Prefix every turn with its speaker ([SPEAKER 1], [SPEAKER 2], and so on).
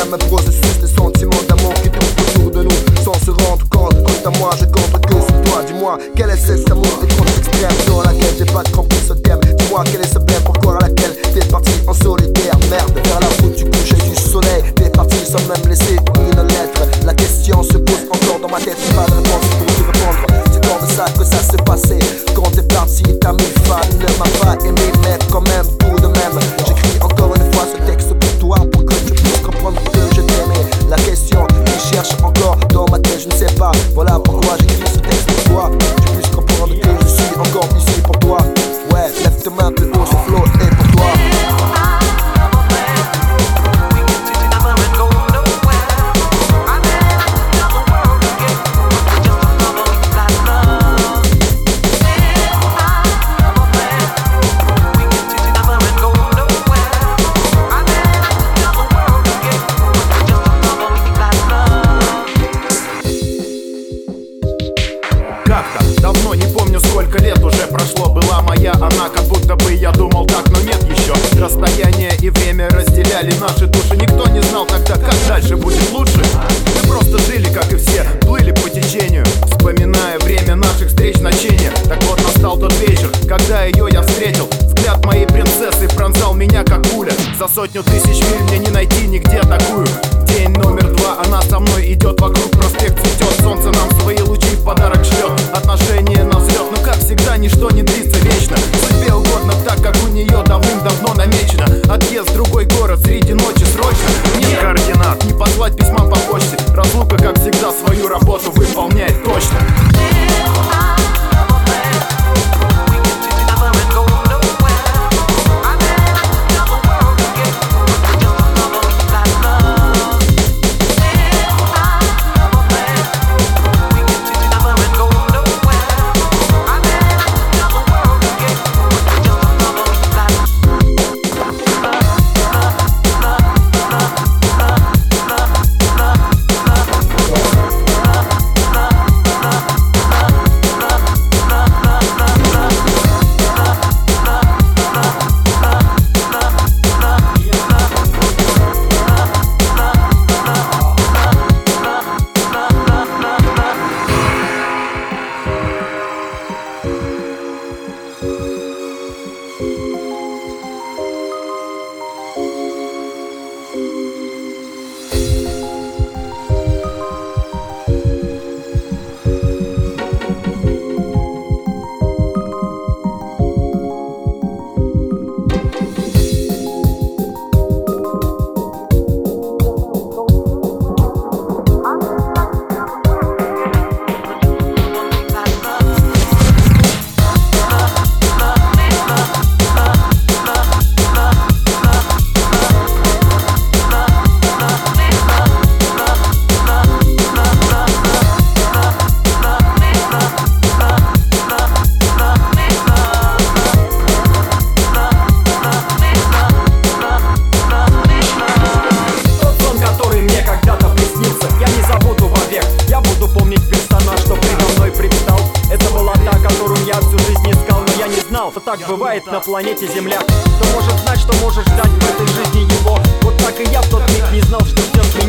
[SPEAKER 1] même processus, les sentiments d'amour qui tournent autour de nous sans se rendre compte. Quant à moi, je compte que sur toi. Dis-moi, quel est cet amour étrange extrême dans laquelle j'ai pas compris ce thème. Dis-moi, quel est ce blême, pourquoi à laquelle t'es parti en solitaire. Merde, vers la route du coucher du soleil, t'es parti sans même laisser une lettre. La question se pose encore dans ma tête, pas de réponse pour te répondre. C'est dans de ça que ça s'est passé. Quand t'es parti, t'as mis fan, ne m'a pas aimé, mais quand même tout de même. J'écris encore une fois ce texte pour toi, pour que tu puisses comprendre que je t'aimais. La question qui cherche encore dans ma tête, je ne sais pas. Voilà pourquoi j'écris ce texte pour toi. Tu puisses comprendre que je suis encore ici pour toi. Ouais, lève tes mains plus haut, ce flow est pour toi.
[SPEAKER 2] Давно, не помню сколько лет уже прошло. Была моя она, как будто бы я думал так, но нет еще. Расстояние и время разделяли наши души. Никто не знал тогда, как дальше будет лучше. Мы просто жили, как и все, плыли по течению, вспоминая время наших встреч, ночения. Так вот настал тот вечер, когда ее я встретил. Взгляд моей принцессы пронзал меня, как пуля. За 100 000 миль мне не найти нигде такую. День номер 2, она со мной идет вокруг, проспект цветет, солнце нам свои лучи в подарок шлет. Отношения на взлет, но как всегда ничто не длится вечно. Судьбе угодно так, как у нее давным-давно намечено. Отъезд в другой город среди ночи срочно. Нет координат, не послать письма по почте. Разлука, как всегда, свою работу выполняет точно.
[SPEAKER 3] Так бывает на планете Земля. Кто может знать, что можешь ждать в этой жизни его? Вот так и я в тот миг не знал, что ждет меня.